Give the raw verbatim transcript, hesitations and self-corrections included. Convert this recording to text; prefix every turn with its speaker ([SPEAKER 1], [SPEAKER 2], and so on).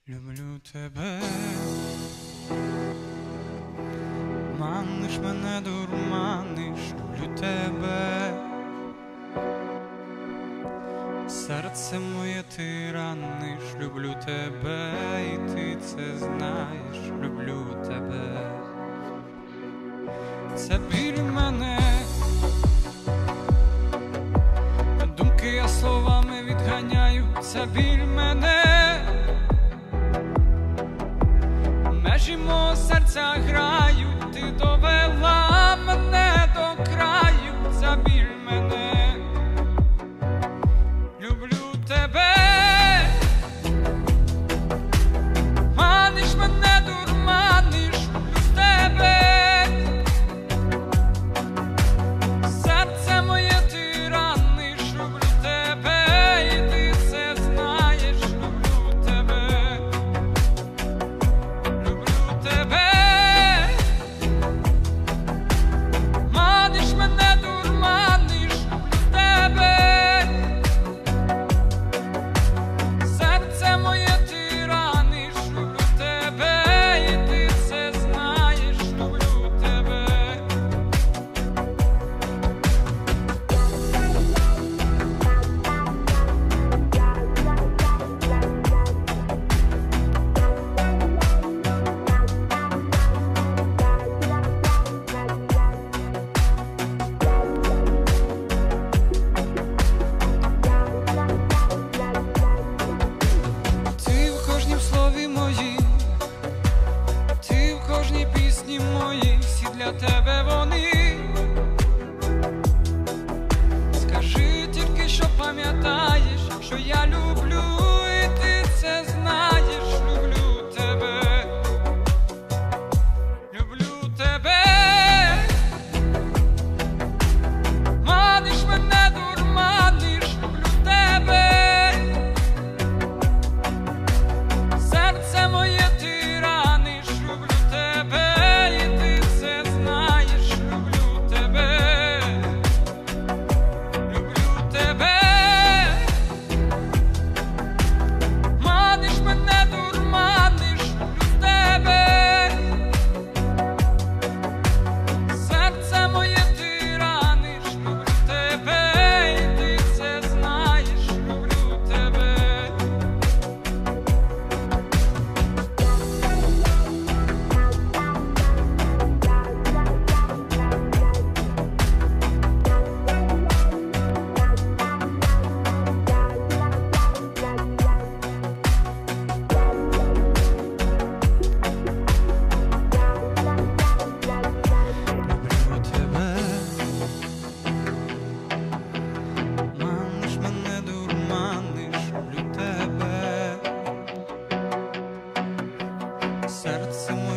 [SPEAKER 1] Люблю тебе, маниш мене, дурманиш, люблю тебе, серце моє ти раниш, люблю тебе, і ти це знаєш, люблю тебе. Це біль мене, думки я словами відганяю, це біль мене, межі мого серця грають, ти довела мене до краю, це біль мене, люблю тебе, маниш мене, дурманиш, люблю тебе, серце моє ти раниш, люблю тебе, і ти це знаєш, люблю тебе. Маниш мене, дурманиш, люблю тебе, серце моє ти раниш, люблю тебе, і ти це знаєш, люблю тебе. Ти в кожнім слові моїм, ти в кожній пісні моїй, всі для тебе вони. Скажи тільки, що пам'ятаєш, що я люблю, і ти це знаєш, люблю тебе, люблю тебе. Маниш мене, дурманиш, люблю тебе, серце моє ти раниш, люблю тебе, і ти це знаєш, люблю тебе, люблю тебе. Маниш мене, дурманиш, люблю тебе, серце моє ти раниш, люблю тебе, і ти це знаєш, люблю тебе. Люблю тебе, маниш мене, дурманиш, люблю тебе, серце